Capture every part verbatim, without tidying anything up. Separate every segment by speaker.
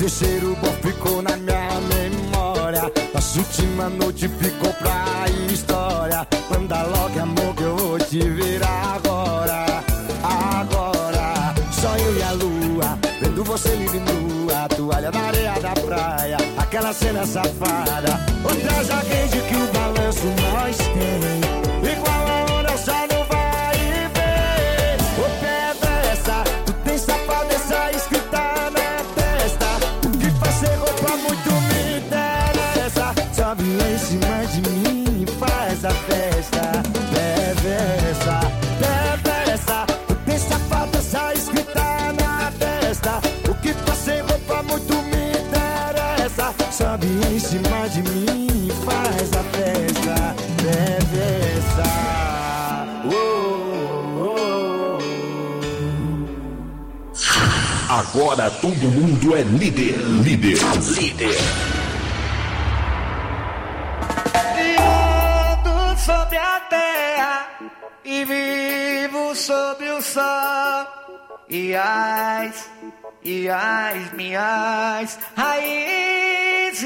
Speaker 1: terceiro bom ficou na minha memória. Nossa última noite ficou pra história. Manda logo, amor, que eu vou te ver agora. Agora, só eu e a lua, vendo você linda e nua, toalha na areia da praia, aquela cena safada. Outra já rende que o balanço nós tem, igual a onda só não vai ver. Ô pedra essa, tu tem safadeza escrita na testa. O que fazer roupa muito me interessa. Sobe lá em cima de mim e faz a festa. Bebe essa, bebe essa, tu tem safadeza escrita na testa. O que fazer roupa muito me interessa. Sobe em cima de mim e faz a festa. Bebe essa. Oh, oh,
Speaker 2: oh. Agora todo mundo é líder, líder, líder.
Speaker 3: Ando sobre a terra e vivo sob o sol. E as, e as minhas raízes.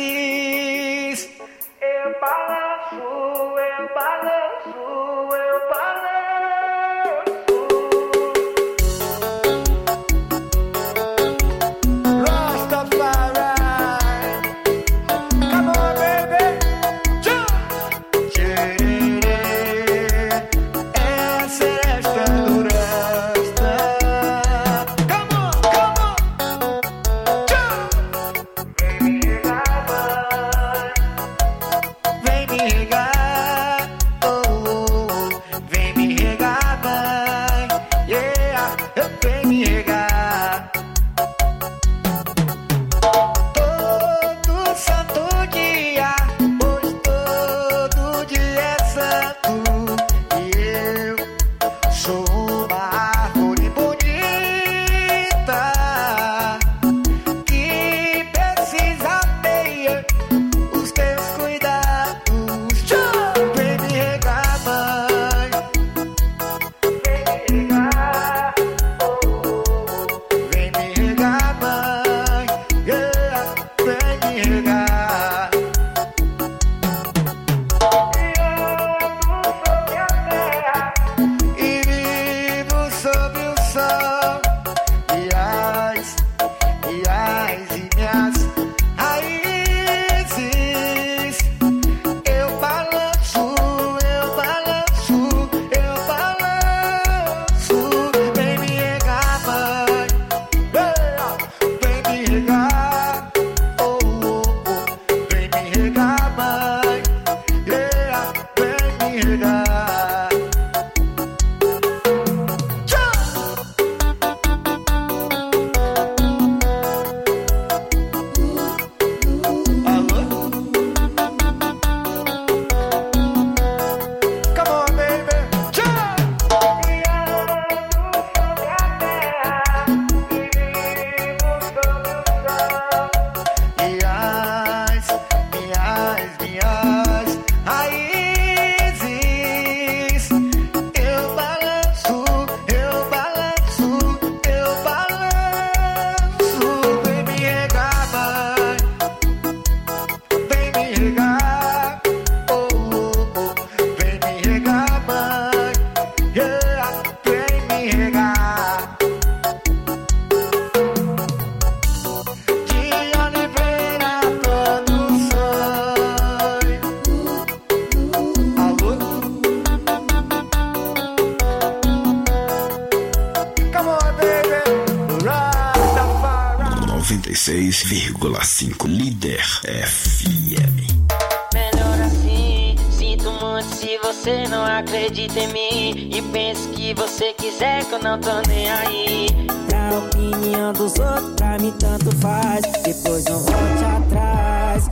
Speaker 3: Eu balanço, eu balanço, eu balanço.
Speaker 2: noventa e seis vírgula cinco Líder F M.
Speaker 4: Melhor assim, sinto muito se você não acredita em mim e pensa que você quiser que eu não tô nem aí.
Speaker 5: A opinião dos outros pra mim tanto faz, depois não volte atrás.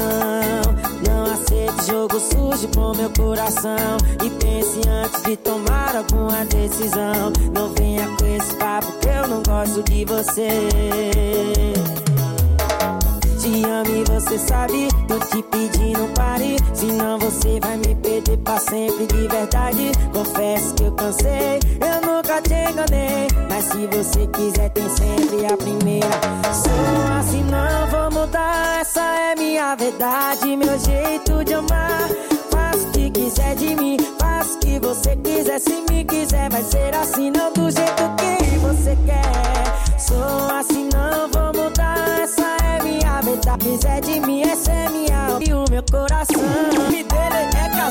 Speaker 5: Não, não aceite jogo sujo com meu coração e pense antes de tomar alguma decisão. Não venha com esse papo que eu não gosto de você. Te amo e você sabe, tô te pedindo pare, senão você vai me perder pra sempre de verdade. Confesso que eu cansei, eu nunca te enganei, mas se você quiser tem sempre a primeira. Sou assim não. minha verdade, meu jeito de amar. Faça o que quiser de mim, faça o que você quiser. Se me quiser vai ser assim, não do jeito que você quer. Sou assim, não vou mudar, essa é minha verdade. Se quiser de mim, essa é minha alma e o meu coração.